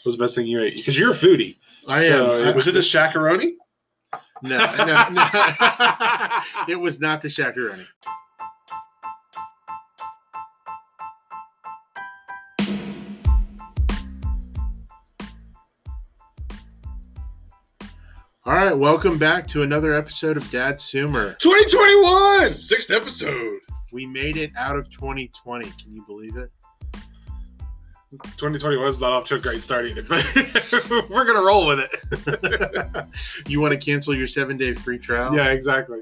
was the best thing you ate? Because you're a foodie. I am. Was it the shakaroni? No. It was not the shakaroni. All right, welcome back to another episode of Dad Sumer. 2021! 6th episode. We made it out of 2020. Can you believe it? 2021 is not off to a great start either, but we're going to roll with it. You want to cancel your 7-day free trial? Yeah, exactly.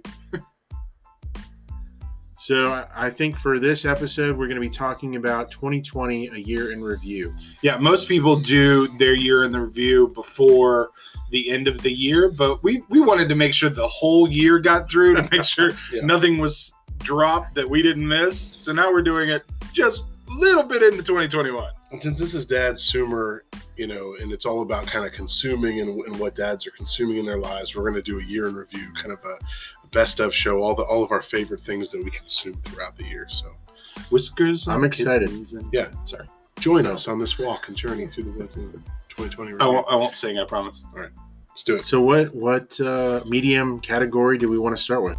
So I think for this episode, we're going to be talking about 2020, a year in review. Yeah, most people do their year in the review before the end of the year, but we wanted to make sure the whole year got through to make sure nothing was dropped that we didn't miss. So now we're doing it just a little bit into 2021. And since this is Dad Sumer, and it's all about kind of consuming and what dads are consuming in their lives, we're going to do a year in review, kind of a best of show, all of our favorite things that we consume throughout the year. So, whiskers. I'm excited. Yeah. Sorry. Join us on this walk and journey through the woods in 2020 review. I won't sing, I promise. All right. Let's do it. So what medium category do we want to start with?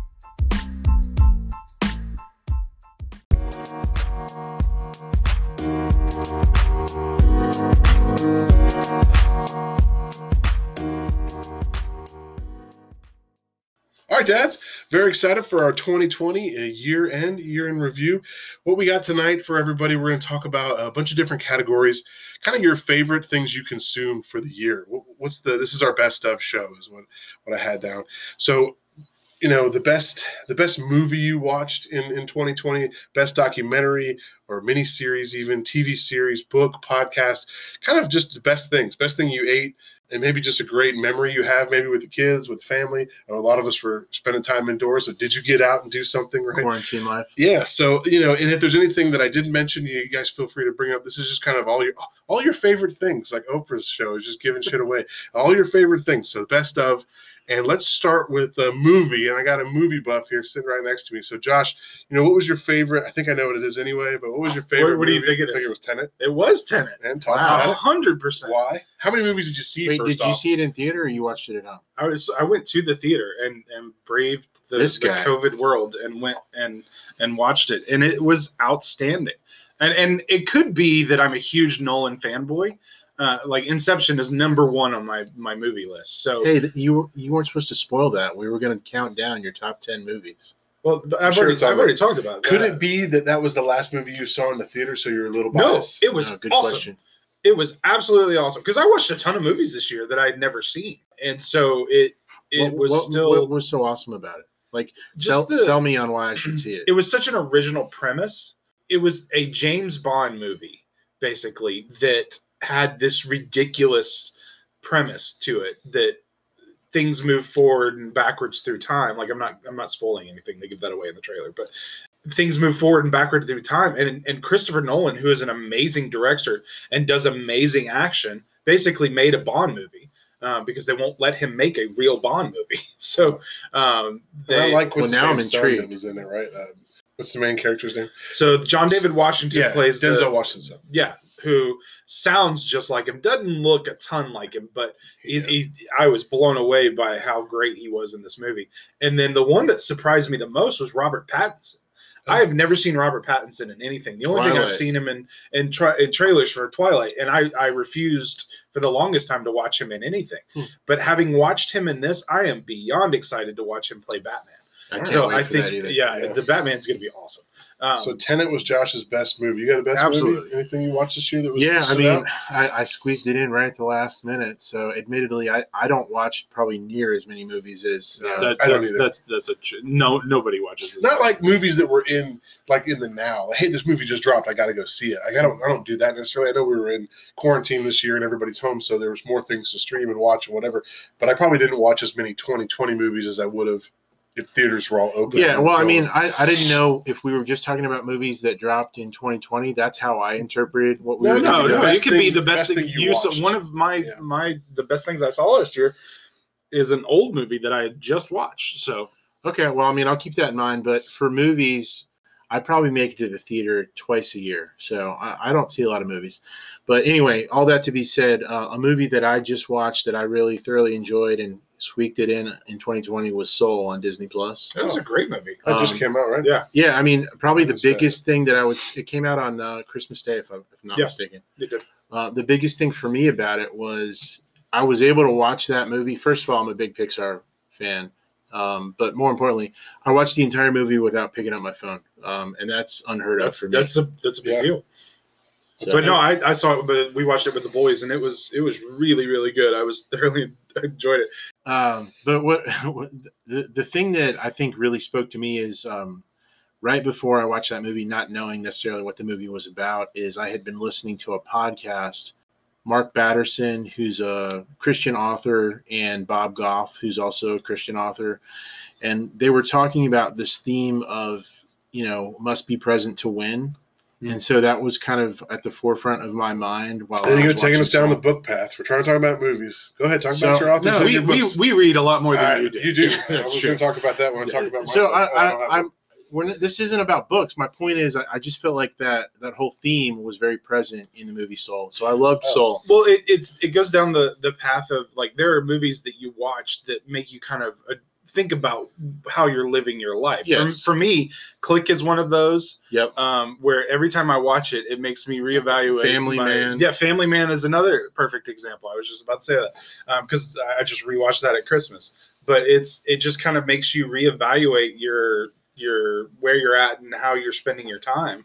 All right, dads, very excited for our 2020 year in review. What we got tonight for everybody, we're going to talk about a bunch of different categories, kind of your favorite things you consume for the year. This is our best of show is what I had down. So, the best movie you watched in 2020, best documentary or miniseries, even TV series, book, podcast, kind of just the best thing you ate. And maybe just a great memory you have, maybe with the kids, with family. A lot of us were spending time indoors. So did you get out and do something, right? Quarantine life. Yeah. So, and if there's anything that I didn't mention, you guys feel free to bring up. This is just kind of all your favorite things, like Oprah's show is just giving shit away. All your favorite things. So the best of. And let's start with a movie. And I got a movie buff here sitting right next to me. So, Josh, what was your favorite? I think I know what it is anyway, but what was your favorite What do you movie? think it is? I think it was Tenet. It was Tenet. And talk about it. 100%. Why? How many movies did you see Wait, first did you see it in theater or you watched it at home? I went to the theater and braved the COVID world and went and watched it, and it was outstanding. And it could be that I'm a huge Nolan fanboy. Like Inception is number one on my movie list. So hey, you weren't supposed to spoil that. We were going to count down your top 10 movies. Well, I've already talked about that. Could it be that was the last movie you saw in the theater, so you're a little biased? No, it was good awesome. Question. It was absolutely awesome because I watched a ton of movies this year that I'd never seen, and so what was so awesome about it? Like, Just sell me on why I should see it. It was such an original premise. It was a James Bond movie, basically, that had this ridiculous premise to it that things move forward and backwards through time. Like I'm not spoiling anything. They give that away in the trailer, but things move forward and backward through time. And Christopher Nolan, who is an amazing director and does amazing action, basically made a Bond movie because they won't let him make a real Bond movie. So I like what's now I'm intrigued. That was in it, right? What's the main character's name? So John David Washington plays Denzel Washington. Yeah, who sounds just like him, doesn't look a ton like him, but I was blown away by how great he was in this movie. And then the one that surprised me the most was Robert Pattinson. I have never seen Robert Pattinson in anything. The only thing I've seen him in trailers for Twilight, and I refused for the longest time to watch him in anything. But having watched him in this, I am beyond excited to watch him play Batman. I think the Batman's going to be awesome. So Tenet was Josh's best movie. You got a best movie? Anything you watched this year that was I squeezed it in right at the last minute. So admittedly, I don't watch probably near as many movies as I don't either. Nobody watches this. Not like movies that were in the now. Like, hey, this movie just dropped. I got to go see it. I don't do that necessarily. I know we were in quarantine this year and everybody's home, so there was more things to stream and watch and whatever. But I probably didn't watch as many 2020 movies as I would have if theaters were all open. Yeah, well, I mean, I didn't know if we were just talking about movies that dropped in 2020. That's how I interpreted what we were doing. No, it could be the best thing you saw. One of the best things I saw last year is an old movie that I had just watched. So okay, well, I mean, I'll keep that in mind. But for movies, I probably make it to the theater twice a year, so I don't see a lot of movies. But anyway, all that to be said, a movie that I just watched that I really thoroughly enjoyed and squeaked it in 2020 was Soul on Disney Plus. That was a great movie. That just came out, right? Yeah. Yeah, I mean, probably the That's sad. biggest thing that it came out on Christmas Day, if not mistaken. It did. The biggest thing for me about it was I was able to watch that movie. First of all, I'm a big Pixar fan. But more importantly, I watched the entire movie without picking up my phone. And that's unheard of for me. That's a big deal. So no, I saw it, but we watched it with the boys, and it was really, really good. I thoroughly enjoyed it. But what the thing that I think really spoke to me is right before I watched that movie, not knowing necessarily what the movie was about, is I had been listening to a podcast. Mark Batterson, who's a Christian author, and Bob Goff, who's also a Christian author, and they were talking about this theme of must be present to win. And so that was kind of at the forefront of my mind while I think I you're was taking us down Soul. the book path. We're trying to talk about movies. Go ahead, talk about your authors. no, and your books. We read a lot more than you do. You do. I That's was true. going to talk about that when I talk about my So book. this isn't about books. My point is, I just felt like that whole theme was very present in the movie Soul. So I loved Soul. Well, it goes down the path of, like, there are movies that you watch that make you kind of think about how you're living your life. Yes. For me, Click is one of those. Yep. Where every time I watch it, it makes me reevaluate. Family Man. Yeah, Family Man is another perfect example. I was just about to say that because I just rewatched that at Christmas. But it just kind of makes you reevaluate your where you're at and how you're spending your time.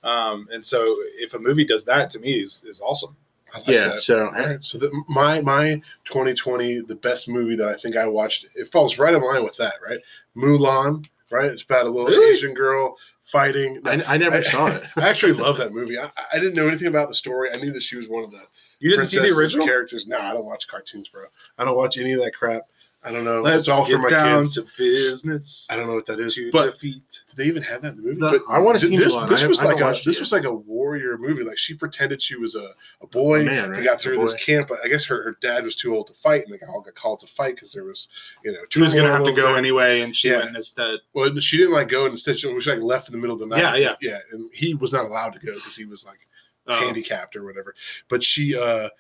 And so if a movie does that, to me is awesome. I like Yeah. that. So All right. So my 2020, the best movie that I think I watched, it falls right in line with that, right? Mulan, right? It's about a little Really? Asian girl fighting. I never saw it. I actually love that movie. I didn't know anything about the story. I knew that she was one of the You didn't see the princess's original? characters. No, I don't watch cartoons, bro. I don't watch any of that crap. I don't know. Let's it's all for get my down kids. to business. I don't know what that is. To But defeat. did they even have that in the movie? No, But I want to see this Mulan. this was I like haven't a watched it this was like a warrior movie. Like, she pretended she was a boy. A man, right? They got through A this boy. camp. I guess her dad was too old to fight, and they all got called to fight because there was She was going to have to turmoil go over there. anyway, and she Yeah. went instead. Well, she didn't go, and instead she was left in the middle of the night. Yeah. And he was not allowed to go because he was Oh. handicapped or whatever. But she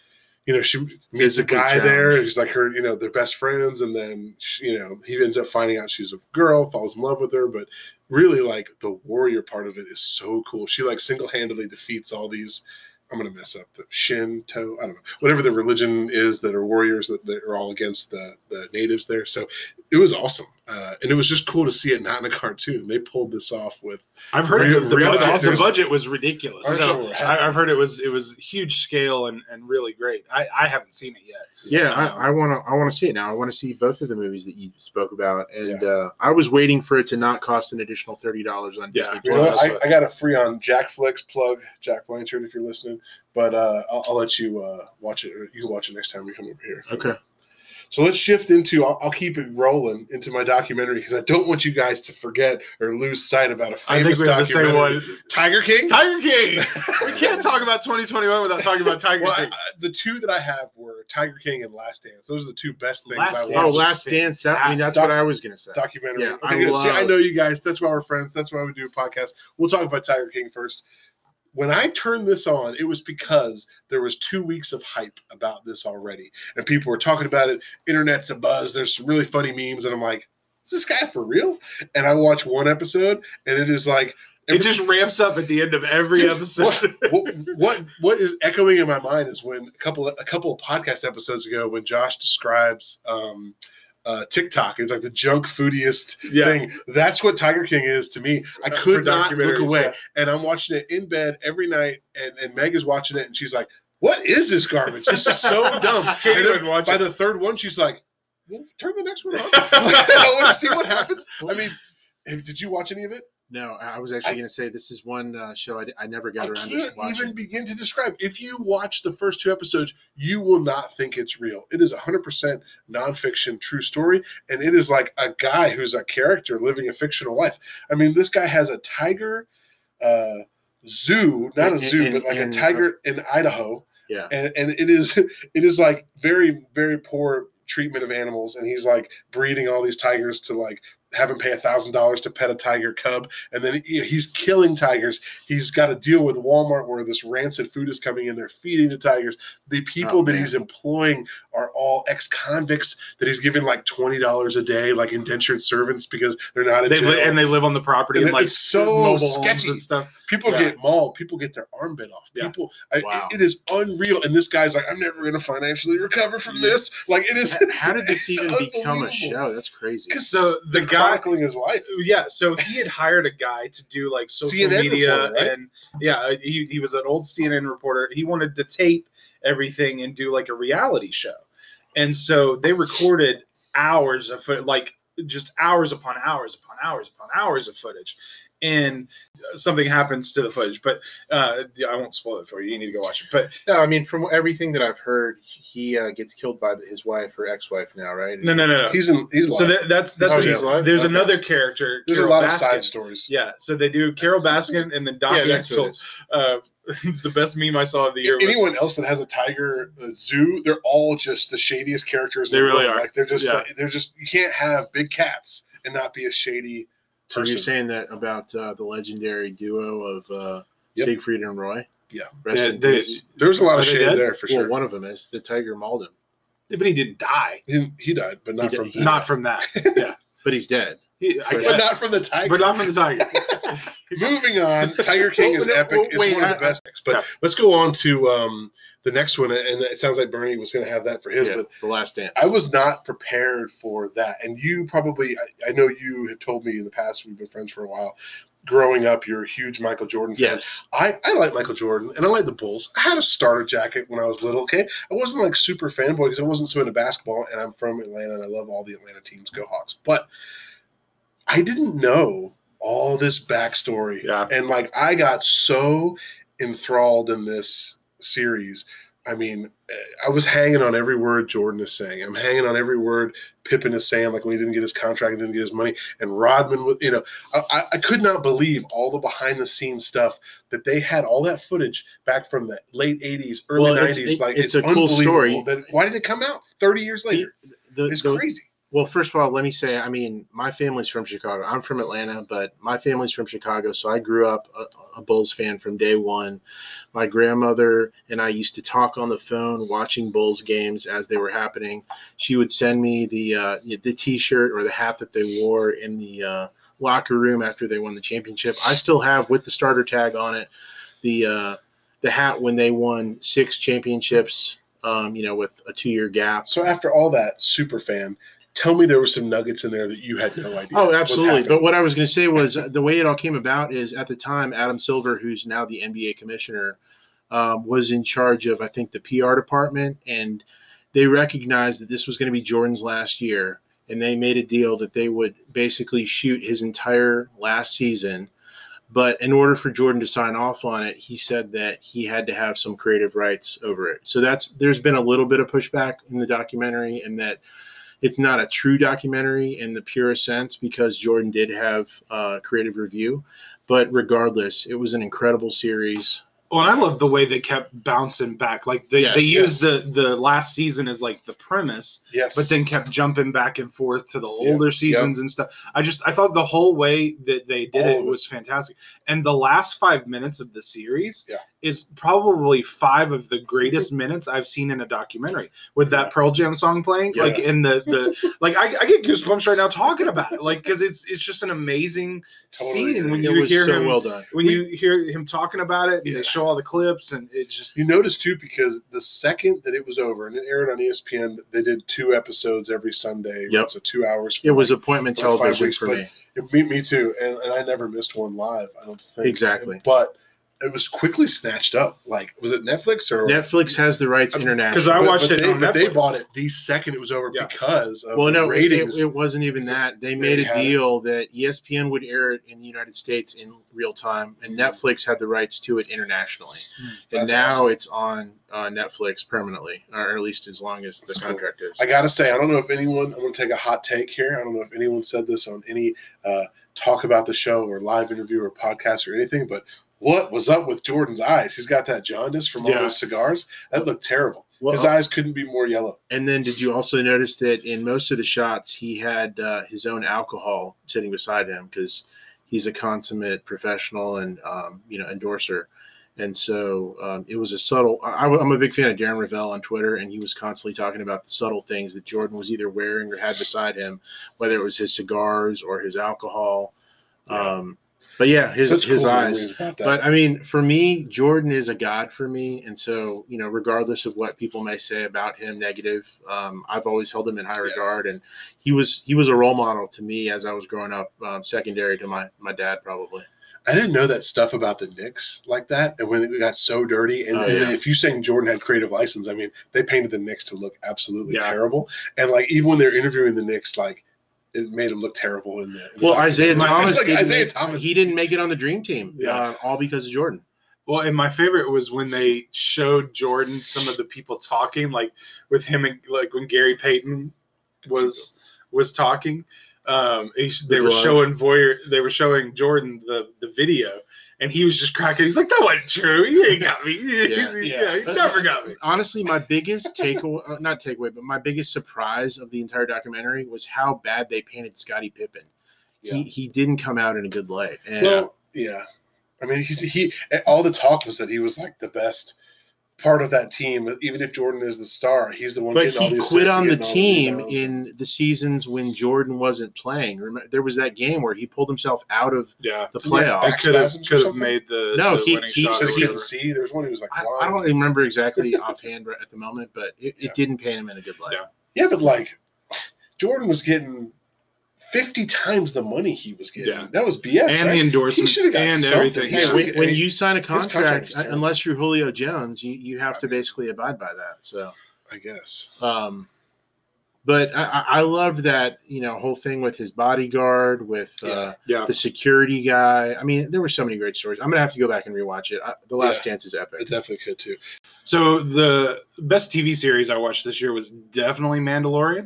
she meets a Physically guy there. challenged. He's like her, they're best friends, and then he ends up finding out she's a girl, falls in love with her. But really, the warrior part of it is so cool. She single-handedly defeats all these. I'm gonna mess up the Shinto. I don't know, whatever the religion is that are warriors that are all against the natives there. So it was awesome, and it was just cool to see it not in a cartoon. They pulled this off with. I've heard Real- the real budget. The actors. budget was ridiculous. I'm So sure. I've heard it was huge scale and really great. I haven't seen it yet. Yeah, I want to see it now. I want to see both of the movies that you spoke about, and Yeah. I was waiting for it to not cost an additional $30 on Yeah. Disney You know what? Plus. I got a free on Jackflix plug, Jack Blanchard, if you're listening. But I'll let you watch it, or you can watch it next time we come over here. Okay. So let's shift into. I'll keep it rolling into my documentary because I don't want you guys to forget or lose sight about a I think famous we have the same documentary. one. Tiger King. Tiger King. We can't talk about 2021 without talking about Tiger Well, King. the two that I have were Tiger King and Last Dance. Those are the two best things Last I Dance. Oh, watched. Last Dance. That's what I was going to say. Documentary. Yeah, Okay, I good. See, I love- know you guys. That's why we're friends. That's why we do a podcast. We'll talk about Tiger King first. When I turned this on, it was because there was 2 weeks of hype about this already, and people were talking about it. Internet's abuzz. There's some really funny memes, and I'm like, "Is this guy for real?" And I watched one episode, and it is like It just ramps up at the end of every Dude, episode. what is echoing in my mind is when a couple of podcast episodes ago when Josh describes TikTok is like the junk foodiest Yeah. thing. That's what Tiger King is to me. I For could not look documentaries, away. yeah. And I'm watching it in bed every night, and Meg is watching it, and she's like, "What is this garbage? This is so dumb." Can't And then even watch by it. the third one, she's like, "Well, turn the next one on. I want to see what happens." I mean, did you watch any of it? No, I was actually going to say this is one show I never got I around to can't watching. even begin to describe. If you watch the first 2 episodes, you will not think it's real. It is 100% nonfiction, true story, and it is like a guy who's a character living a fictional life. I mean, this guy has a tiger zoo, not a zoo, but like a tiger in Idaho, Yeah. and it is like very, very poor treatment of animals, and he's like breeding all these tigers to like have him pay $1,000 to pet a tiger cub, and then he's killing tigers. He's got to deal with Walmart where this rancid food is coming in. They're feeding the tigers. The people that he's employing are all ex-convicts that he's giving like $20 a day, like indentured servants, because they're not in jail. And they live on the property, and like it's so mobile sketchy homes and stuff. People get mauled. People get their arm bit off. Yeah. People, Wow. it is unreal. And this guy's like, I'm never going to financially recover from this. Like it is. How did this even become a unbelievable. show? That's crazy. So the They're guy, chronicling his life. yeah. So he had hired a guy to do like social CNN media, reporter, right? and he was an old CNN reporter. He wanted to tape everything and do like a reality show, and so they recorded hours of like just hours upon hours upon hours upon hours of footage, and something happens to the footage, but I won't spoil it for you. You need to go watch it. But No, I mean, from everything that I've heard, he gets killed by his wife or ex-wife now, right? no. He's So live. that's Oh, what he's live? there's Okay. another character. There's a Carol lot of Baskin. side stories. Yeah, so they do Carol Baskin and then Doc Yeah, that's what Axel. it is. The best meme I saw of the year was Anyone else that has a tiger zoo, they're all just the shadiest characters. In They the really world. are. Like they're just, Yeah. like, you can't have big cats and not be a shady So person. you're saying that about the legendary duo of Yep. Siegfried and Roy? Yeah. Rest Yeah, in they- peace. There's a lot Are of they shade dead? there for Well, sure. one of them is the tiger mauled him, but he didn't die. He died, but not He from did- that. Not from that. Yeah, but he's dead. I But but guess. not from the tiger. But not from the tiger. Moving on, Tiger King is Well, epic. well, It's wait, one of the best. But yeah. let's go on to the next one, and it sounds like Bernie was going to have that for his. Yeah, But The Last Dance. I was not prepared for that, and you probably, I know you have told me in the past. We've been friends for a while. Growing up, you're a huge Michael Jordan fan. Yes. I like Michael Jordan, and I like the Bulls. I had a starter jacket when I was little, okay? I wasn't like super fanboy because I wasn't so into basketball, and I'm from Atlanta, and I love all the Atlanta teams. Go Hawks. But I didn't know all this backstory. Yeah. And like I got so enthralled in this series. I mean, I was hanging on every word Jordan is saying. I'm hanging on every word Pippen is saying, like when he didn't get his contract and didn't get his money. And Rodman, I could not believe all the behind the scenes stuff that they had, all that footage back from the late 80s, early Well, 90s. it's a cool story. Why did it come out 30 years later? It's crazy. Well, first of all, let me say, I mean, my family's from Chicago. I'm from Atlanta, but my family's from Chicago, so I grew up a Bulls fan from day one. My grandmother and I used to talk on the phone watching Bulls games as they were happening. She would send me the T-shirt or the hat that they wore in the locker room after they won the championship. I still have, with the starter tag on it, the hat when they won 6 championships, with a 2-year gap. So after all that, super fan, tell me there were some nuggets in there that you had no idea. Oh, was absolutely. happening. But what I was going to say was the way it all came about is at the time, Adam Silver, who's now the NBA commissioner, was in charge of, I think, the PR department. And they recognized that this was going to be Jordan's last year. And they made a deal that they would basically shoot his entire last season. But in order for Jordan to sign off on it, he said that he had to have some creative rights over it. So there's been a little bit of pushback in the documentary, and that it's not a true documentary in the purest sense because Jordan did have creative review. But regardless, it was an incredible series. Well, and I love the way they kept bouncing back. Like they used the last season as like the premise, Yes. but then kept jumping back and forth to the older seasons and stuff. I thought the whole way that they did All it of it. was fantastic. And the last 5 minutes of the series Yeah. is probably 5 of the greatest minutes I've seen in a documentary with that Pearl Jam song playing. Yeah. Like in the like I get goosebumps right now talking about it. Like because it's just an amazing Totally scene when It you was hear so him well done. when you hear him talking about it and Yeah. they show all the clips and it's just You notice too, because the second that it was over and it aired on ESPN, they did 2 episodes every Sunday. Yep. So 2 hours. For It was like, appointment like 5 television weeks, for but me. me too. And I never missed one live, I don't think. Exactly. But it was quickly snatched up. Like, was it Netflix or? Netflix has the rights internationally. because I watched it on But they Netflix. bought it the second it was over Yeah. because of Well, the no, ratings. it wasn't even that. They made a had it. deal that ESPN would air it in the United States in real time, and Netflix had the rights to it internationally. And That's now awesome. it's on Netflix permanently, or at least as long as the That's cool. contract is. I gotta say, I don't know if anyone. I'm gonna take a hot take here. I don't know if anyone said this on any talk about the show or live interview or podcast or anything, but what was up with Jordan's eyes? He's got that jaundice from all Yeah. those cigars. That looked terrible. Well, His eyes couldn't be more yellow. and then did you also notice that in most of the shots he had his own alcohol sitting beside him because he's a consummate professional and endorser. And so it was a subtle. I'm a big fan of Darren Ravel on Twitter, and he was constantly talking about the subtle things that Jordan was either wearing or had beside him, whether it was his cigars or his alcohol. Yeah. But yeah, his Such cool eyes. memories about that. But I mean, for me, Jordan is a god for me, and so regardless of what people may say about him negative, I've always held him in high regard, and he was a role model to me as I was growing up, secondary to my dad probably. I didn't know that stuff about the Knicks like that, and when it got so dirty. And if you're saying Jordan had creative license, I mean, they painted the Knicks to look absolutely terrible. And like even when they're interviewing the Knicks, like it made him look terrible in the Isaiah Thomas. Thomas, he didn't make it on the Dream Team, all because of Jordan. Well, and my favorite was when they showed Jordan some of the people talking, like with him, and like when Gary Payton was talking. They were showing Jordan the video, and he was just cracking. He's like, "That wasn't true. You ain't got me. You never got me." Honestly, my biggest but my biggest surprise of the entire documentary was how bad they painted Scottie Pippen. Yeah. He didn't come out in a good light. And, I mean, he all the talk was that he was like the best part of that team. Even if Jordan is the star, he's the one. But getting all the he assists, quit on the getting all team rebounds. in the seasons when Jordan wasn't playing. Remember, there was that game where he pulled himself out of the playoffs. back Could have spasms or something? made the He winning shot. So or he whatever. didn't see. There was one who was like blind. I don't remember exactly offhand at the moment, but it didn't paint him in a good light. Yeah, but like Jordan was getting 50 times the money he was getting. Yeah. That was BS. And right? the endorsements He should've got and something. everything. He Yeah. should've- When you sign a contract contract, was terrible. unless you're Julio Jones, you have to basically abide by that. So, I guess. but I loved that whole thing with his bodyguard, with Yeah. the security guy. I mean, there were so many great stories. I'm gonna have to go back and rewatch it. The Last Dance is I epic. definitely could too. So the best TV series I watched this year was definitely Mandalorian.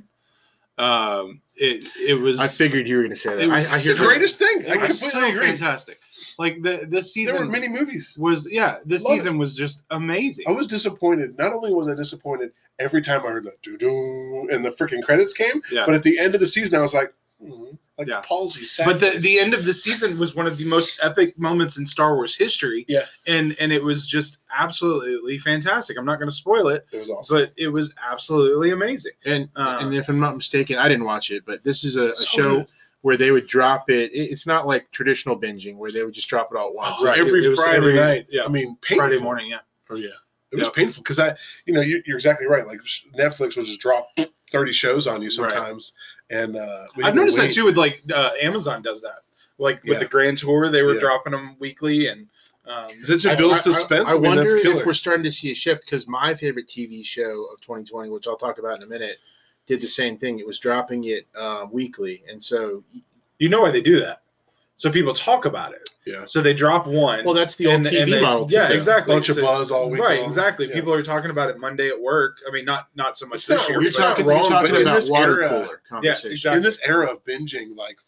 It was. I figured you were gonna say that. It was I It's hear the greatest thing. I It was completely so agree. fantastic. Like this There season were many movies. was this Love season was just amazing. I was disappointed. Not only was I disappointed every time I heard that doo-doo and the freaking credits came, Yeah. but at the end of the season, I was like, Yeah. palsy sad. But face. the end of the season was one of the most epic moments in Star Wars history. Yeah. And it was just absolutely fantastic. I'm not going to spoil it, It was awesome. but it was absolutely amazing. and if I'm not mistaken, I didn't watch it, but this is a So show good. where they would drop it. It's not like traditional binging where they would just drop it all at once. Oh, Right. every It was Friday every- night. yeah. I mean, painful. Friday morning, yeah. Oh yeah, it was Yep. painful because you're exactly right. Like Netflix will just drop 30 shows on you sometimes, and we had I've to noticed that wait. too with like Amazon does that. Like with Yeah. the Grand Tour, they were Yeah. dropping them weekly, and Is it to build suspense? I mean, wonder that's killer. if we're starting to see a shift because my favorite TV show of 2020, which I'll talk about in a minute, did the same thing. It was dropping it weekly, and so you know why they do that? So people talk about it. Yeah. So they drop one. well, that's the old and TV they- model. Yeah, too. exactly. bunch of So- buzz all week Right, long. exactly. Yeah. People are talking about it Monday at work. I mean, not so much It's this not- year. it's but- not You're wrong, talking but in about this water era- cooler Yes, conversation. exactly. In this era of binging, like,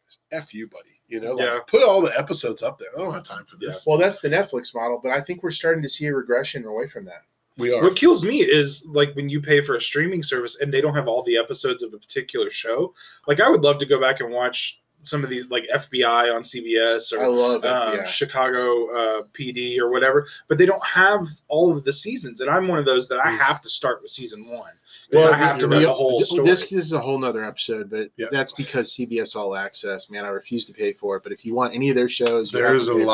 F you, buddy. Like, Yeah. put all the episodes up there. I don't have time for this. Well, that's the Netflix model, but I think we're starting to see a regression away from that. We are. What kills me is like when you pay for a streaming service and they don't have all the episodes of a particular show. Like I would love to go back and watch some of these, like FBI on CBS I or love FBI. Chicago PD or whatever, but they don't have all of the seasons. And I'm one of those that I have to start with season one. Well, I have to know the whole story. This is a whole nother episode, but Yeah. that's because CBS All Access, man, I refuse to pay for it. But if you want any of their shows, you have There's to a pay for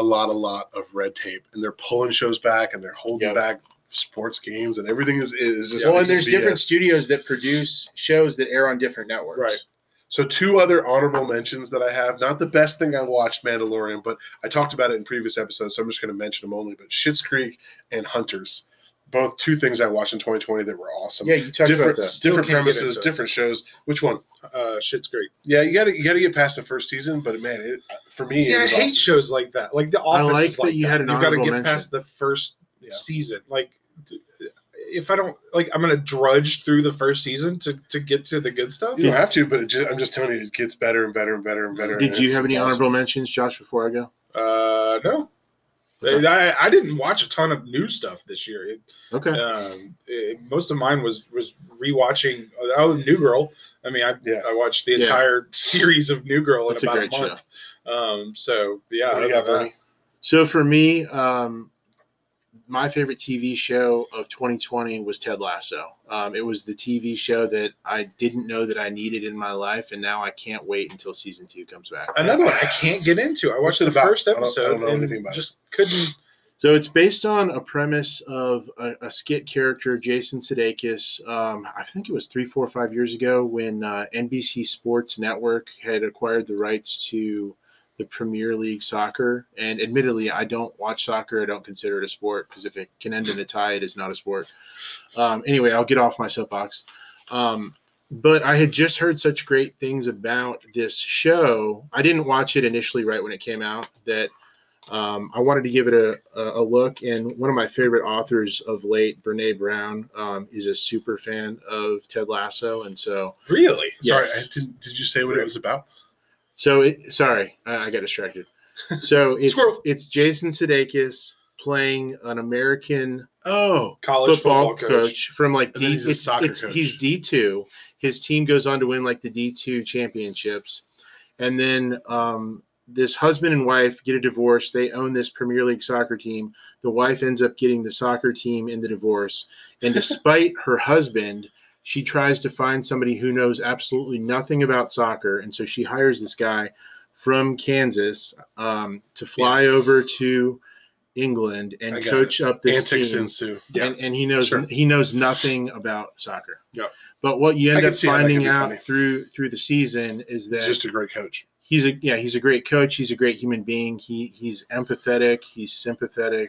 lot of red tape, and they're pulling shows back, and they're holding Yep. back sports games, and everything is just. it. Well, and it's there's BS. different studios that produce shows that air on different networks. Right. So two other honorable mentions that I have. Not the best thing I watched, Mandalorian, but I talked about it in previous episodes, so I'm just going to mention them only. But Schitt's Creek and Hunters, both two things I watched in 2020 that were awesome. Yeah, you talked different about that. different Still can't get premises, into it. different shows. Which one? Shit's great. Yeah, you got to get past the first season, but man, for me, See, it I was hate awesome. shows like that. Like The Office like is that like you had an You've got to honorable get mention. past the first Yeah. season. Like if I don't like, I'm gonna drudge through the first season to get to the good stuff. You don't have to, but I'm just telling you, it gets better and better and better and better. Did and you it's- have any it's awesome. honorable mentions, Josh, before I go? No. I didn't watch a ton of new stuff this year. Okay. Most of mine was rewatching. New Girl. I mean, I watched the entire series of New Girl in about a month. So yeah. What do you got, Bernie? So for me, my favorite TV show of 2020 was Ted Lasso. It was the TV show that I didn't know that I needed in my life, and now I can't wait until season 2 comes back. Another one I can't get into. I watched the first episode. I don't know anything about just couldn't. So it's based on a premise of a skit character, Jason Sudeikis. I think it was 3, 4, 5 years ago when NBC Sports Network had acquired the rights to the Premier League soccer. And admittedly, I don't watch soccer. I don't consider it a sport because if it can end in a tie, it is not a sport. Anyway, I'll get off my soapbox. But I had just heard such great things about this show. I didn't watch it initially right when it came out that I wanted to give it a look. And one of my favorite authors of late, Brene Brown, is a super fan of Ted Lasso. And so really, sorry, yes. did you say what it was about? So I got distracted. So it's Jason Sudeikis playing an American college football coach from like he's a soccer coach. He's D2. His team goes on to win like the D2 championships, and then this husband and wife get a divorce. They own this Premier League soccer team. The wife ends up getting the soccer team in the divorce, and despite her husband, she tries to find somebody who knows absolutely nothing about soccer. And so she hires this guy from Kansas to fly over to England and coach up this antics team. ensue. And he knows nothing about soccer. Yeah. But what you end up finding out funny. through the season is that he's just a great coach. He's a great coach. He's a great human being. He's empathetic. He's sympathetic.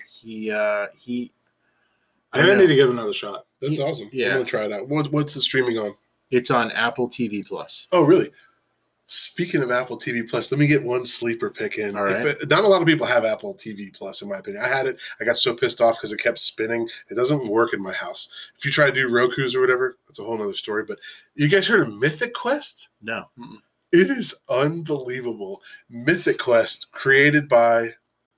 I need to give him another shot. That's awesome. Yeah. I'm going to try it out. What's the streaming on? It's on Apple TV Plus. Oh, really? Speaking of Apple TV Plus, let me get one sleeper pick in. All right. Not a lot of people have Apple TV Plus, in my opinion. I had it. I got so pissed off because it kept spinning. It doesn't work in my house. If you try to do Roku's or whatever, that's a whole other story. But you guys heard of Mythic Quest? No. It is unbelievable. Mythic Quest, created by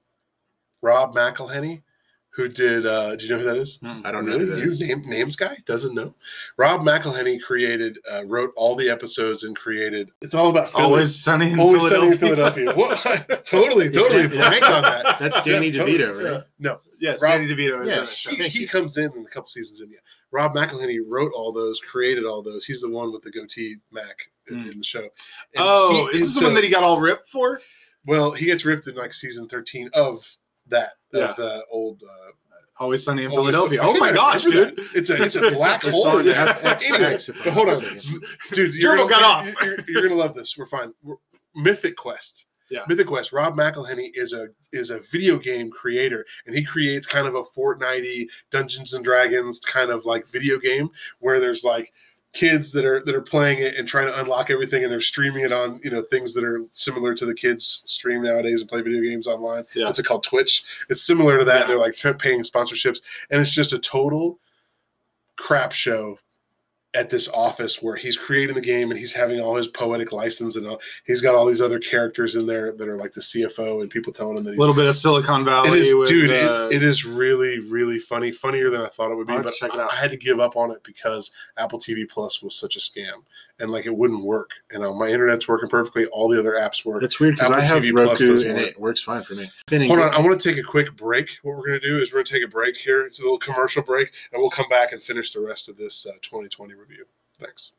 Rob McElhenney, who did, do you know who that is? I don't know who that is. Names guy? Doesn't know. Rob McElhenney wrote all the episodes and created, it's all about Philly. Always Sunny in Philadelphia. What? Totally blank on that. That's Danny DeVito, right? No. Yes, Rob, Danny DeVito is on that show. He comes in a couple seasons in. Yeah. Rob McElhenney wrote all those, created all those. He's the one with the goatee, Mac, in the show. And is this the one that he got all ripped for? Well, he gets ripped in like season 13 of that, of the old Always Sunny in Philadelphia. Oh my gosh, dude! It's a black hole. Anyway, but hold on, dude. Gerbil got off. You're gonna love this. We're fine. Mythic Quest. Yeah. Mythic Quest. Rob McElhenney is a video game creator, and he creates kind of a Fortnite-y Dungeons and Dragons kind of like video game where there's like kids that are playing it and trying to unlock everything, and they're streaming it on things that are similar to the kids stream nowadays and play video games online. Yeah. What's it called? Twitch. It's similar to that. Yeah. They're like paying sponsorships, and it's just a total crap show at this office where he's creating the game and he's having all his poetic license and he's got all these other characters in there that are like the CFO and people telling him that he's a little bit of Silicon Valley. It is really, really funny, funnier than I thought it would be. I'll but check it out. I had to give up on it because Apple TV Plus was such a scam and like it wouldn't work. And my internet's working perfectly. All the other apps work. That's weird because I have TV Plus Roku doesn't and work. it works fine for me. Hold on, I want to take a quick break. What we're going to do is we're going to take a break here. It's a little commercial break, and we'll come back and finish the rest of this 2020 review. Thanks.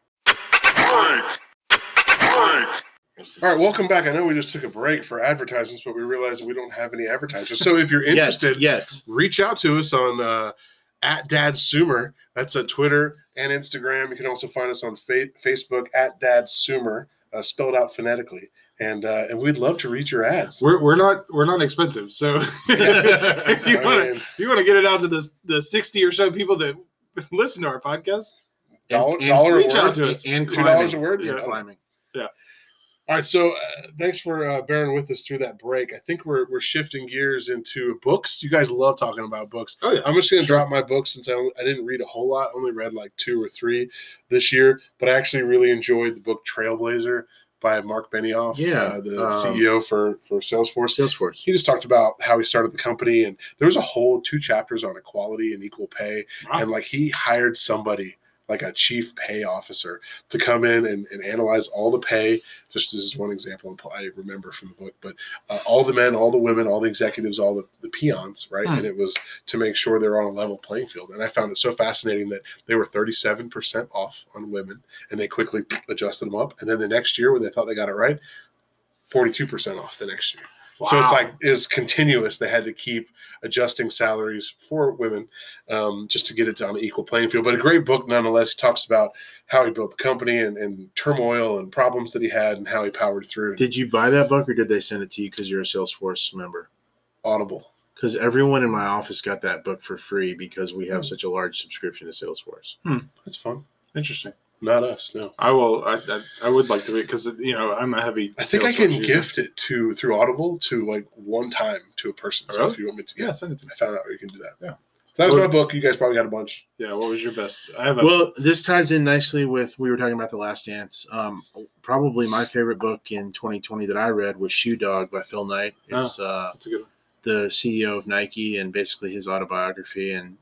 All right, welcome back. I know we just took a break for advertisements, but we realized we don't have any advertisers. So if you're interested, reach out to us on @DadSumer. That's Twitter and Instagram. You can also find us on Facebook @DadSumer, spelled out phonetically. And we'd love to read your ads. We're not expensive, so if you want to get it out to the 60 or so people that listen to our podcast, dollar reach a word out to us. And $2 a word. And climbing. Yeah. All right, so thanks for bearing with us through that break. I think we're shifting gears into books. You guys love talking about books. Oh yeah. I'm just going to drop my books since I didn't read a whole lot. I only read like 2 or 3 this year, but I actually really enjoyed the book Trailblazer by Mark Benioff, Yeah, the CEO for Salesforce. Salesforce. He just talked about how he started the company, and there was a whole 2 chapters on equality and equal pay. Wow. And like he hired somebody like a chief pay officer to come in and analyze all the pay. Just this is one example I remember from the book, but all the men, all the women, all the executives, all the peons, right? And it was to make sure they're on a level playing field. And I found it so fascinating that they were 37% off on women, and they quickly adjusted them up. And then the next year, when they thought they got it right, 42% off the next year. Wow. So it's continuous. They had to keep adjusting salaries for women just to get it on an equal playing field. But a great book nonetheless. He talks about how he built the company and turmoil and problems that he had and how he powered through. Did you buy that book or did they send it to you because you're a Salesforce member? Audible. Because everyone in my office got that book for free because we have such a large subscription to Salesforce. That's fun. Interesting. Not us, no. I will. I would like to read because I'm a heavy. I think I can gift it through Audible to like one time to a person. So Really? if you want me to, Yeah, send it to me. I found out where you can do that. Yeah. So that was my book. You guys probably got a bunch. Yeah. What was your best? I have. Well, this ties in nicely with we were talking about The Last Dance. Probably my favorite book in 2020 that I read was Shoe Dog by Phil Knight. It's that's a good one. the CEO of Nike and basically his autobiography, and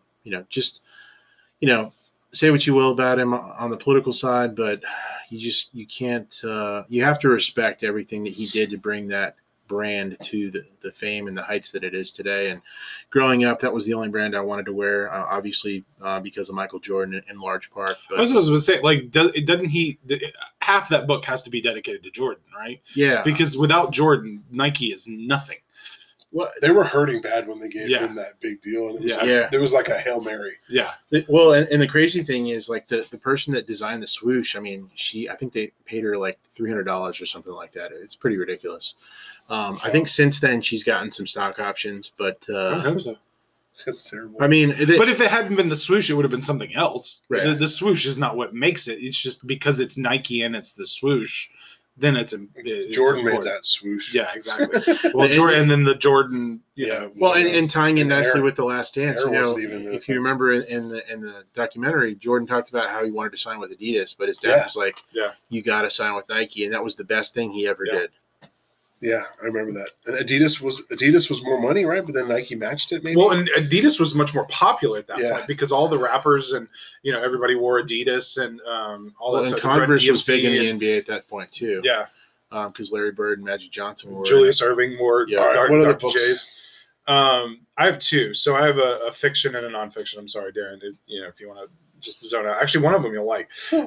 say what you will about him on the political side, but you can't you have to respect everything that he did to bring that brand to the fame and the heights that it is today. And growing up, that was the only brand I wanted to wear, obviously because of Michael Jordan in large part. But I was going to say, like, doesn't he? Half that book has to be dedicated to Jordan, right? Yeah, Because without Jordan, Nike is nothing. Well, they were hurting bad when they gave him that big deal. And there was like a Hail Mary. Yeah. Well, and the crazy thing is, like, the person that designed the swoosh, I mean, I think they paid her like $300 or something like that. It's pretty ridiculous. I think since then she's gotten some stock options, but I hope so. That's terrible. I mean, but if it hadn't been the swoosh, it would have been something else. Right. The swoosh is not what makes it. It's just because it's Nike and it's the swoosh. Then it's Jordan important. made that swoosh. Yeah, exactly. Well, Jordan, and then the Jordan. Well, and tying in nicely with The Last Dance, if you remember in the documentary, Jordan talked about how he wanted to sign with Adidas, but his dad was like, "You got to sign with Nike," and that was the best thing he ever did. Yeah, I remember that. And Adidas was more money, right? But then Nike matched it, maybe. Well, and Adidas was much more popular at that point because all the rappers and everybody wore Adidas and all that stuff. And Converse was big in the NBA at that point too. Yeah, because Larry Bird and Magic Johnson were. Julius Erving wore. Yeah. All right, what other books? J's. I have two. So I have a fiction and a nonfiction. I'm sorry, Darren. If you want to just zone out. Actually, one of them you'll like.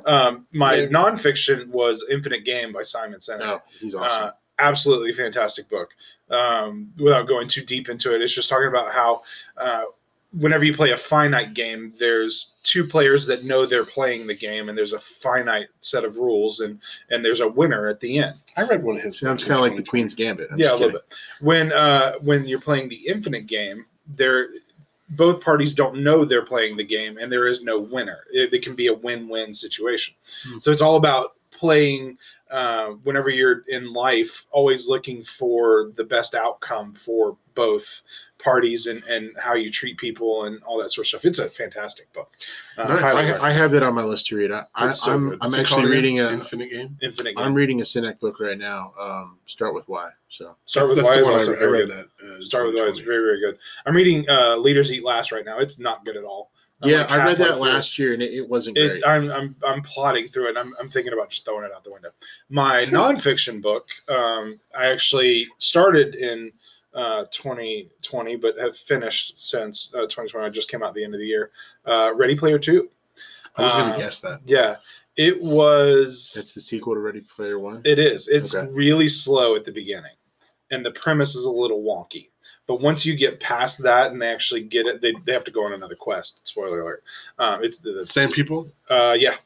My nonfiction was Infinite Game by Simon Sinek. Oh, he's awesome. Absolutely fantastic book. Without going too deep into it, it's just talking about how whenever you play a finite game, there's two players that know they're playing the game, and there's a finite set of rules, and there's a winner at the end. I read one of his. Sounds kind of like the Queen's Gambit. A little bit. When you're playing the infinite game, both parties don't know they're playing the game, and there is no winner. It can be a win-win situation. So it's all about playing whenever you're in life, always looking for the best outcome for both parties and how you treat people and all that sort of stuff. It's a fantastic book. Nice. I have that on my list to read. I'm actually reading Infinite Game. Infinite Game. I'm reading a Sinek book right now. Start with Why. So Start with Why. I read that. Start with Why is very, very good. I'm reading Leaders Eat Last right now. It's not good at all. I read that last year and it wasn't great. I'm plodding through it. I'm thinking about just throwing it out the window. My nonfiction book, I actually started in 2020, but have finished since 2020. I just came out at the end of the year. Ready Player 2. I was going to guess that. Yeah, it was. It's the sequel to Ready Player One. It is. It's really slow at the beginning, and the premise is a little wonky. But once you get past that and they actually get it, they have to go on another quest. Spoiler alert. It's the same people. Yeah.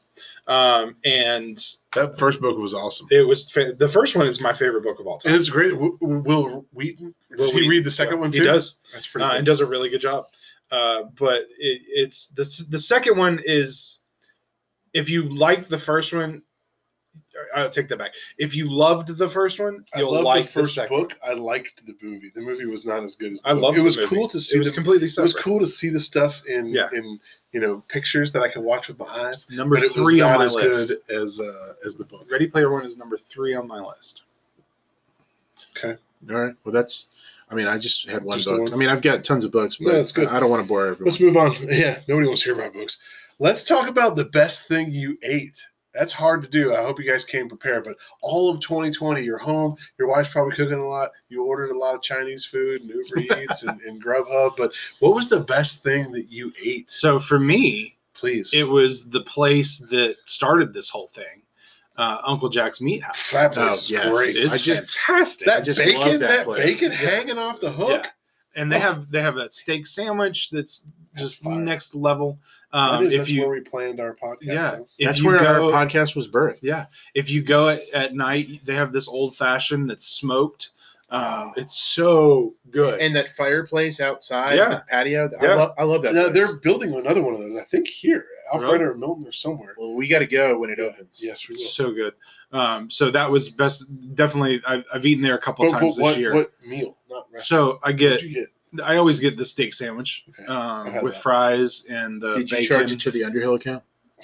And that first book was awesome. It was the first one is my favorite book of all time. And it's great. Will Wheaton? Does he read the second one too? He does. That's pretty cool. And does a really good job. But it's the second one is, if you like the first one, I'll take that back. If you loved the first one, I you'll loved like the first second book. I liked the movie. The movie was not as good as the I book. loved It the was movie. cool to see. It was completely It separate. was cool to see the stuff in Yeah. pictures that I could watch with my eyes. Number But it was 3 on not my as list. good as the book. Ready Player One is number 3 on my list. All right. Well, that's. I mean, I just had one Just the book. one? I mean, I've got tons of books, but No, that's good. I don't want to bore everyone. Let's move on. Yeah, nobody wants to hear about books. Let's talk about the best thing you ate. That's hard to do. I hope you guys came prepared. But all of 2020, you're home. Your wife's probably cooking a lot. You ordered a lot of Chinese food and Uber Eats and Grubhub. But what was the best thing that you ate? So for me, Please. it was the place that started this whole thing, Uncle Jack's Meat House. That place is yes. great. It's fantastic. That just love bacon, that that place. bacon Yeah. hanging off the hook. Yeah. And they have that steak sandwich that's just fire. next level. That's where we planned our podcast. yeah, too. if That's you where go- our podcast was birthed. Yeah, if you go at night, they have this old fashioned that's smoked. It's so good. And that fireplace outside, Yeah. the patio. Yeah. I love that. Now, place. they're building another one of those. I think here, Alfred or Milton or somewhere. Well, we got to go when it opens. Yes, we will. It's so good. So that was best. Definitely, I've eaten there a couple times this year. What meal? Not restaurant. So I What'd you get? I always get the steak sandwich Okay. had with that. fries and the Did you bacon. charge it to the Underhill account?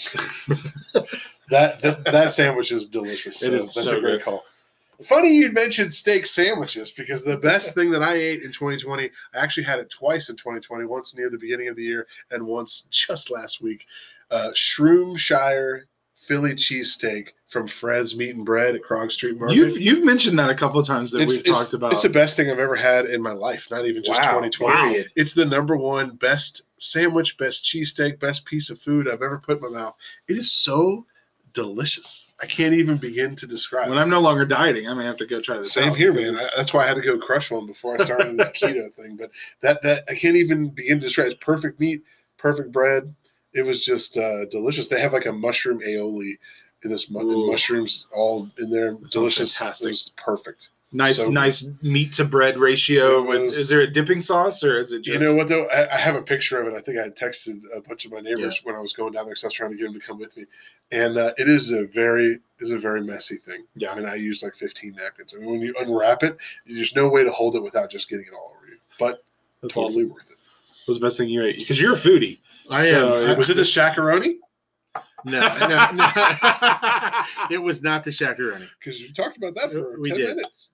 That sandwich is delicious. It is That's so a great good. call. Funny you mentioned steak sandwiches because the best thing that I ate in 2020, I actually had it twice in 2020, once near the beginning of the year and once just last week. Shroomshire Philly cheesesteak from Fred's Meat and Bread at Krog Street Market. You've mentioned that a couple of times that we've talked about. It's the best thing I've ever had in my life, not even just Wow. 2020. Wow. It's the number one best sandwich, best cheesesteak, best piece of food I've ever put in my mouth. It is so delicious. I can't even begin to describe When it. I'm no longer dieting, I may have to go try this Same out here, because man. it's- That's why I had to go crush one before I started this keto thing. But that I can't even begin to describe. It's perfect meat, perfect bread. It was just delicious. They have like a mushroom aioli in this and Ooh. mushrooms all in there. sounds Delicious. fantastic. It was perfect. nice so good. nice meat to bread ratio. It With, was- is there a dipping sauce or is it just? You know what though? I have a picture of it. I think I had texted a bunch of my neighbors when I was going down there because I was trying to get them to come with me. And it is a very messy thing. Yeah. I mean, I used like 15 napkins. I mean, when you unwrap it, there's no way to hold it without just getting it all over you. But That's totally awesome. worth it. What was the best thing you ate? Because you're a foodie. I So, am. Was it the shakaroni? No. It was not the shakaroni. Because you talked about that for We 10 did. minutes.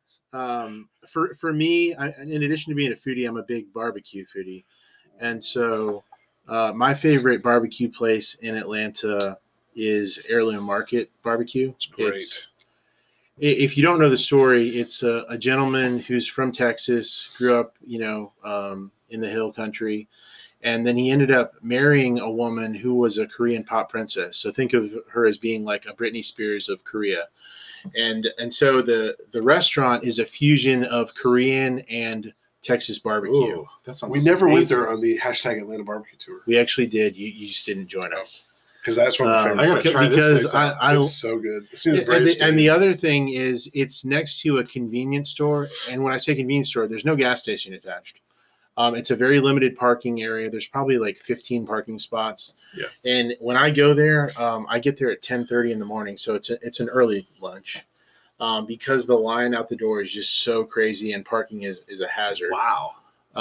For me, in addition to being a foodie, I'm a big barbecue foodie, and so my favorite barbecue place in Atlanta is Heirloom Market Barbecue. It's great. If you don't know the story, it's a gentleman who's from Texas, grew up, in the Hill Country, and then he ended up marrying a woman who was a Korean pop princess. So think of her as being like a Britney Spears of Korea. And so the restaurant is a fusion of Korean and Texas barbecue. Ooh, that sounds. We never went amazing. there on the #Atlanta barbecue tour We actually did. You just didn't join us. because that's one of my Um, favorite I gotta places. try this because place out. I It's so good. It's near the and Braves the Stadium. other thing is it's next to a convenience store. And when I say convenience store, there's no gas station attached. It's a very limited parking area. There's probably like 15 parking spots. Yeah. And when I go there, I get there at 10:30 in the morning. So it's an early lunch because the line out the door is just so crazy and parking is a hazard. Wow.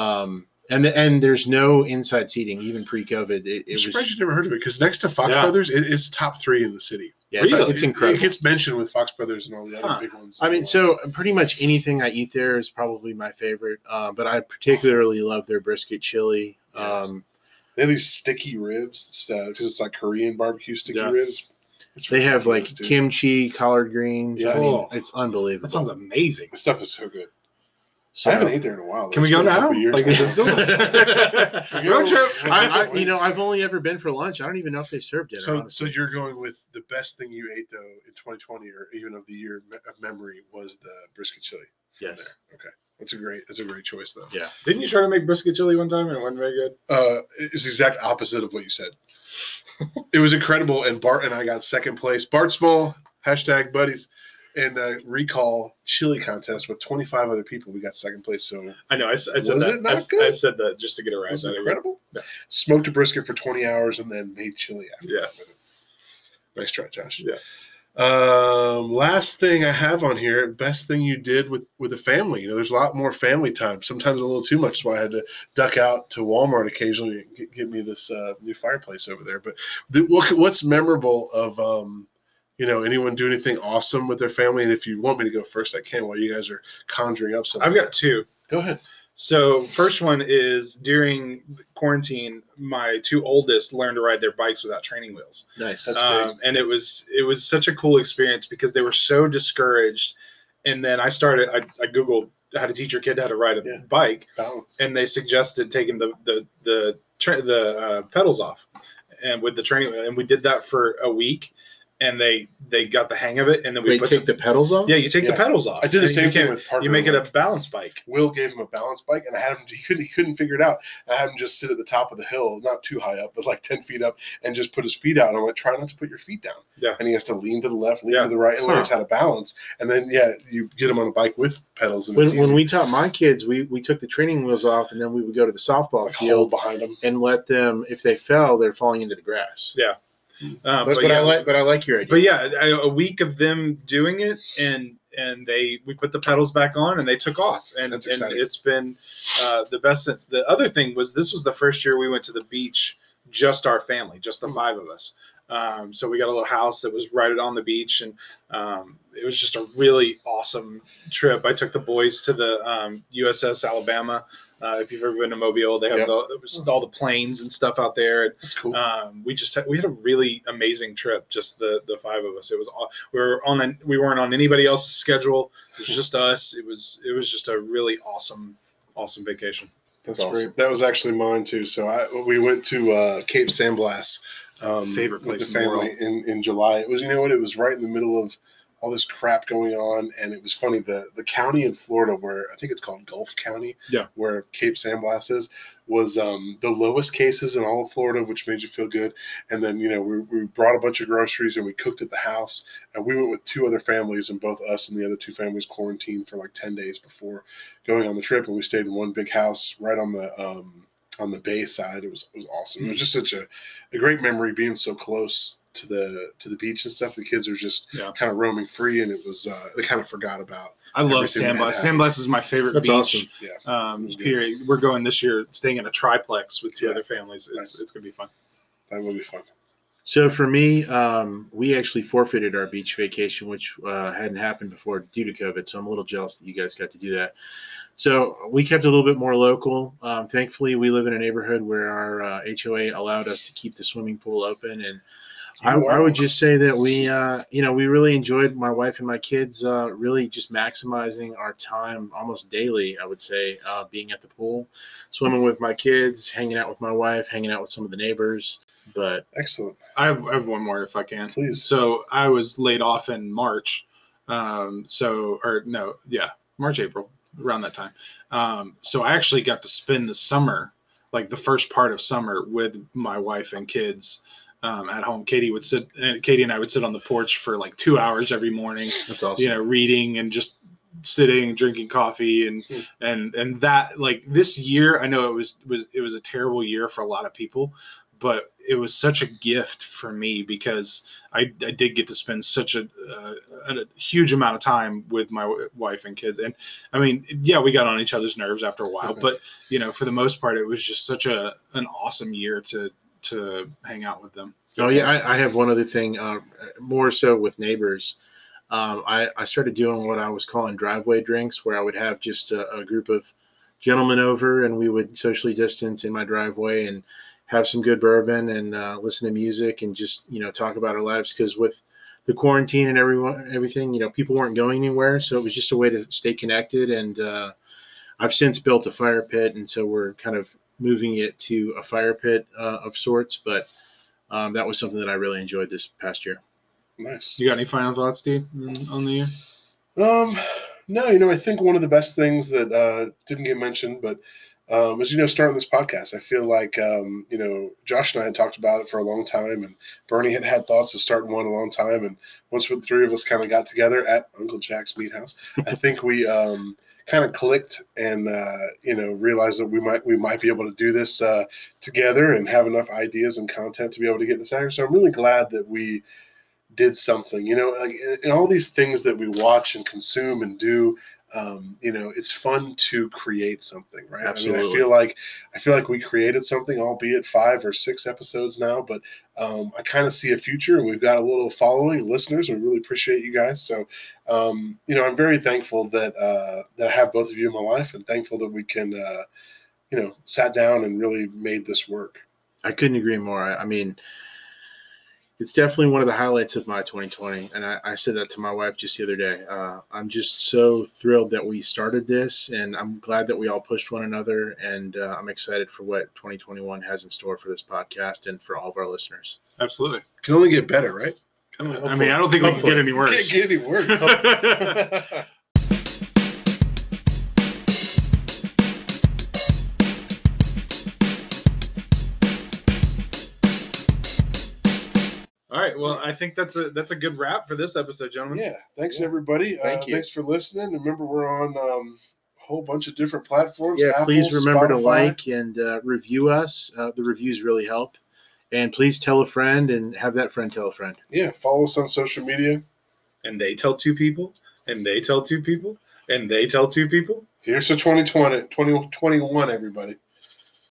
And there's no inside seating, even pre-COVID. It I'm was surprised you never heard of it because next to Fox Yeah. Brothers, it's top 3 in the city. yeah, Really? it's incredible. It gets mentioned with Fox Brothers and all the other Huh. big ones. I mean, so pretty much anything I eat there is probably my favorite. But I particularly love their brisket chili. They have these sticky ribs because it's like Korean barbecue sticky Yeah. ribs. It's They have like ridiculous, dude. kimchi, collard greens. Yeah. I mean, Oh. it's unbelievable. That sounds amazing. The stuff is so good. So, I haven't ate there in a while. though. Can we It's go been a now? couple years Like, is it still? Road trip. I've only ever been for lunch. I don't even know if they serve dinner. So honestly. you're going with the best thing you ate though in 2020 or even of the year of memory was the brisket chili. From Yes. There. Okay. That's a great choice though. Yeah. Didn't you try to make brisket chili one time and it wasn't very good? It's the exact opposite of what you said. It was incredible, and Bart and I got second place. Bart Small #buddies and recall chili contest with 25 other people. We got second place. So I know. I said Was that. it not I good? said that just to get a it rise was out of you. incredible. Yeah. Smoked a brisket for 20 hours and then made chili after. Yeah. Nice try, Josh. Yeah. Last thing I have on here, best thing you did with a family. There's a lot more family time. Sometimes a little too much, so I had to duck out to Walmart occasionally and get me this new fireplace over there. But what's memorable of anyone do anything awesome with their family? And if you want me to go first, I can while you guys are conjuring up something. I've got two. Go ahead. So first one is during quarantine, my two oldest learned to ride their bikes without training wheels. Nice. That's big. And it was such a cool experience because they were so discouraged. And then I Googled how to teach your kid how to ride a bike, Balance. and they suggested taking the pedals off and with the training wheel. And we did that for a week. And they got the hang of it, and then we take the pedals off. Yeah, you take the pedals off. I did the and same thing with Parker. You make it a balance bike. Will gave him a balance bike, and I had him. He couldn't figure it out. I had him just sit at the top of the hill, not too high up, but like 10 feet up, and just put his feet out. And I'm like, try not to put your feet down. Yeah. And he has to lean to the left, lean to the right, and learns how to balance. And then you get him on the bike with pedals. And when we taught my kids, we took the training wheels off, and then we would go to the softball field behind them and let them. If they fell, they're falling into the grass. Yeah. I like your idea. But yeah, a week of them doing it, and we put the pedals back on, and they took off, and it's been the best since. The other thing was this was the first year we went to the beach, just our family, just the five of us. So we got a little house that was right on the beach, and it was just a really awesome trip. I took the boys to the USS Alabama. If you've ever been to Mobile, they have all the planes and stuff out there. That's cool. We had a really amazing trip, just the five of us. It was we weren't on anybody else's schedule. It was just us. It was just a really awesome vacation. That's awesome. Great. That was actually mine too. So we went to Cape San Blas. Favorite place with the family in July. It was, it was right in the middle of all this crap going on, and it was funny. The county in Florida where I think it's called Gulf County, where Cape San Blas is, was the lowest cases in all of Florida, which made you feel good. And then we brought a bunch of groceries and we cooked at the house, and we went with two other families, and both us and the other two families quarantined for like 10 days before going on the trip, and we stayed in one big house right on the bay side. It was awesome. It was just such a great memory being so close to the beach and stuff. The kids are just kind of roaming free, and it was they kind of forgot about. I love San Blas. San Blas is my favorite beach. Awesome. Yeah. Period. We're going this year, staying in a triplex with two other families. It's gonna be fun. That will be fun. So for me, we actually forfeited our beach vacation, which hadn't happened before due to COVID. So I'm a little jealous that you guys got to do that. So we kept it a little bit more local. Thankfully, we live in a neighborhood where our HOA allowed us to keep the swimming pool open, and I would just say that we really enjoyed, my wife and my kids, really just maximizing our time almost daily, I would say, being at the pool, swimming with my kids, hanging out with my wife, hanging out with some of the neighbors. But excellent. I have one more if I can. Please. So I was laid off in March. March, April, around that time. So I actually got to spend the summer, like the first part of summer, with my wife and kids. At home. Katie and I would sit on the porch for like 2 hours every morning. That's awesome. Reading and just sitting, drinking coffee, and that, like, this year, I know it was a terrible year for a lot of people, but it was such a gift for me because I did get to spend such a huge amount of time with my wife and kids. And I mean, we got on each other's nerves after a while, but for the most part, it was just such an awesome year to hang out with them. That's awesome. I have one other thing, more so with neighbors. I started doing what I was calling driveway drinks, where I would have just a group of gentlemen over, and we would socially distance in my driveway and have some good bourbon and listen to music and just talk about our lives. Because with the quarantine and everything, people weren't going anywhere, so it was just a way to stay connected. And I've since built a fire pit, and so we're kind of moving it to a fire pit of sorts, but that was something that I really enjoyed this past year. Nice. You got any final thoughts, Steve, on the year? No, I think one of the best things that didn't get mentioned, but as starting this podcast, I feel like, Josh and I had talked about it for a long time, and Bernie had thoughts of starting one a long time. And once the three of us kind of got together at Uncle Jack's Meat House, I think we kind of clicked and, realized that we might be able to do this together and have enough ideas and content to be able to get this out here. So I'm really glad that we did something, like in all these things that we watch and consume and do. It's fun to create something, right? Absolutely. I mean, I feel like we created something, albeit 5 or 6 episodes now, but I kind of see a future, and we've got a little following, listeners, and we really appreciate you guys. So, I'm very thankful that I have both of you in my life, and thankful that we can, sat down and really made this work. I couldn't agree more. I mean, it's definitely one of the highlights of my 2020. And I said that to my wife just the other day. I'm just so thrilled that we started this, and I'm glad that we all pushed one another. And I'm excited for what 2021 has in store for this podcast and for all of our listeners. Absolutely. Can only get better, right? I mean, I don't think we can get any worse. Can't get any worse. All right. Well, I think that's a good wrap for this episode, gentlemen. Yeah. Thanks, everybody. Thank you. Thanks for listening. Remember, we're on a whole bunch of different platforms. Yeah, Apple, please remember to Spotify. like and review us. The reviews really help. And please tell a friend and have that friend tell a friend. Yeah. Follow us on social media. And they tell 2 people, and they tell 2 people, and they tell 2 people. Here's to 2021, everybody.